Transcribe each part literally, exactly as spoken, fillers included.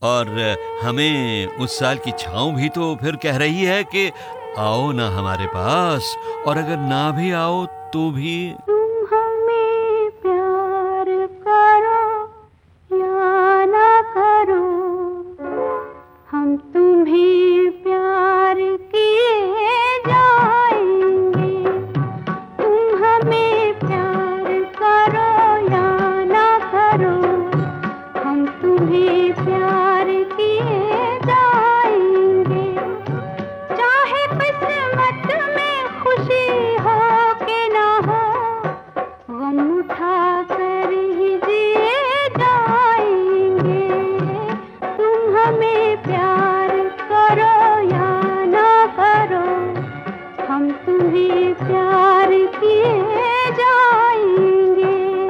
और हमें उस साल की छाँव भी तो फिर कह रही है कि आओ ना हमारे पास, और अगर ना भी आओ तो भी तुम हमें प्यार करो या ना करो, हम तुम्हें प्यार किए जाएंगे। तुम हमें प्यार करो या ना करो, हम तुम्हें प्यार किए जाएंगे। चाहे किस्मत में खुशी हो कि ना हो, गम उठा कर ही जिए जाएंगे। तुम हमें प्यार करो या ना करो, हम तुम्हें प्यार किए जाएंगे।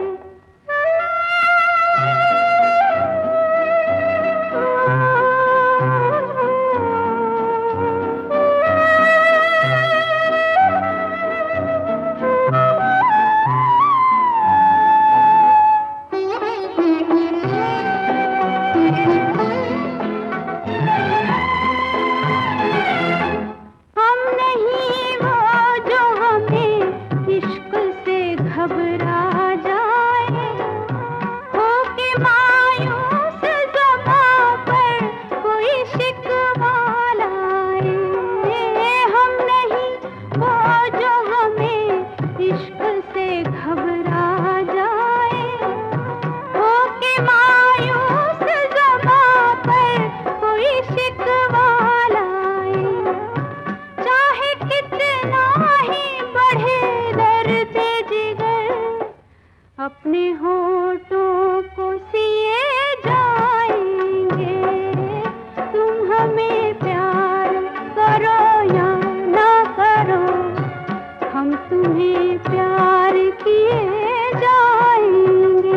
हम नहीं वो जो हमें इश्क से घबरा जाए, हो के मायूस ज़बां पर कोई शिकवा लाए। हम नहीं वो जो हमें इश्क से घबरा जाए, हो के मायूस ज़बां पर कोई शिकवा लाए। चाहे कितना ही बढ़े दर्द जिगर, अपने होठों को सिए जाएंगे। तुम हमें प्यार करो या ना करो, हम तुम्हें प्यार किए जाएंगे।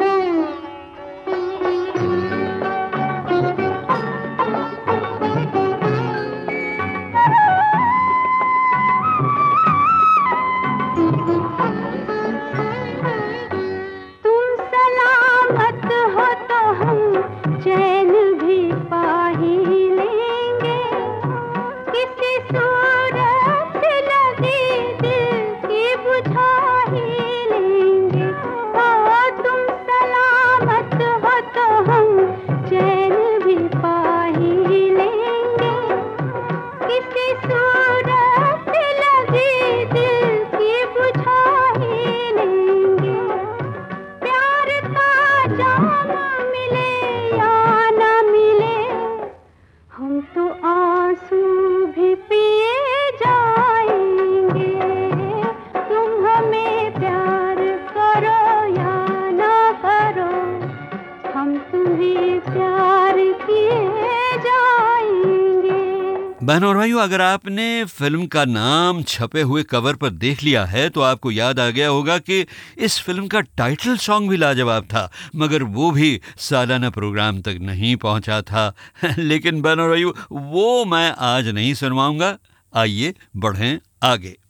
तुम सलामत हो तो हम चैन भी पा ही लेंगे। किसी सूरत लगी दिल की बुझा ही लेंगे। ओ तुम सलामत हो तो हम चैन भी पा ही लेंगे। किसी सूरत लगी दिल की बुझा ही लेंगे। प्यार का जाम मिले या ना मिले, हम तो आंसू भी पिए जाएंगे। तुम हमें प्यार करो या ना करो, हम तुम्हें प्यार किए जाएंगे। बहनों और भाइयों, अगर आपने फिल्म का नाम छपे हुए कवर पर देख लिया है तो आपको याद आ गया होगा कि इस फिल्म का टाइटल सॉन्ग भी लाजवाब था, मगर वो भी सालाना प्रोग्राम तक नहीं पहुंचा था। लेकिन बहनों और भाइयों, वो मैं आज नहीं सुनवाऊंगा। आइए बढ़ें आगे।